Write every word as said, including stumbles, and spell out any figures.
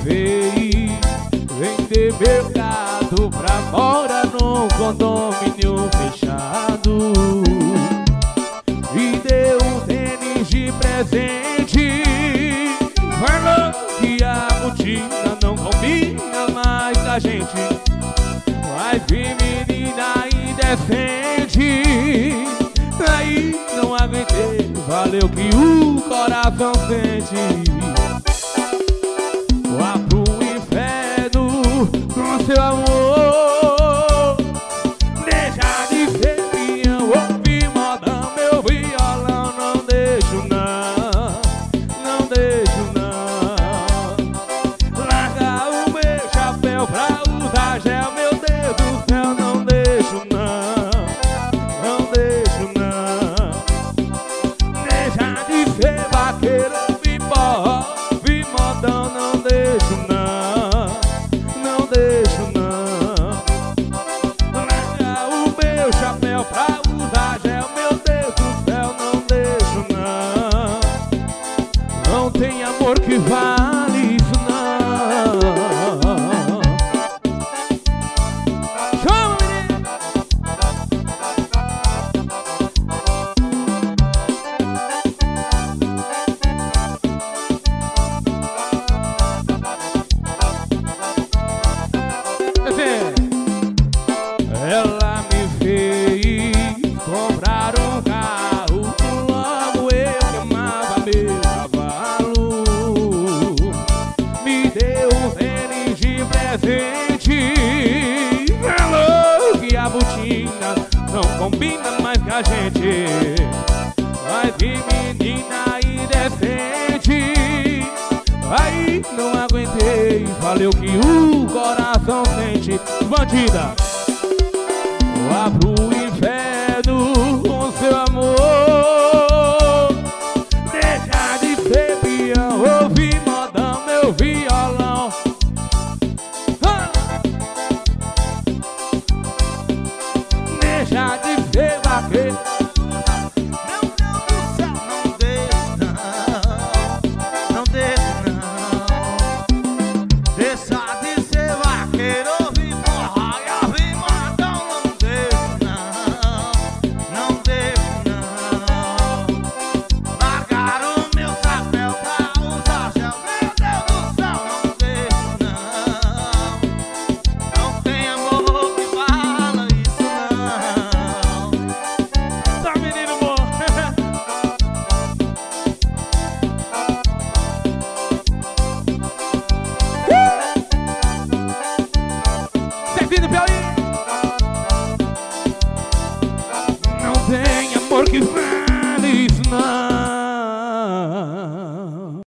fez vender meu gado pra morar num condomínio fechado. Me deu um tênis de presente, falou que a botina não combina mais com a gente. Mas vi menina indecente, aí não aguentei, valeu que o coração sente. Vá pro inferno com seu amor, deixa de ser peão, ouve modão, meu violão. Não deixo não, não deixo não. Larga o meu chapéu pra usar gel, meu Deus do céu. Não deixo não, não deixo não. Deixa de ser vaqueiro, ouve forró, ouve modão. Não deixo não, não deixo não. Larga o meu chapéu pra usar gel, meu Deus do céu. Não deixo não, não tem amor que vale isso não. Chama, menina! Ela me fez comprar um carro, logo eu queimava meu cavalo. Me deu um tênis de presente, falou que a botina não combina mais com a gente. Mas que menina indecente, aí não aguentei, valeu que o coração sente. Bandida, vá pro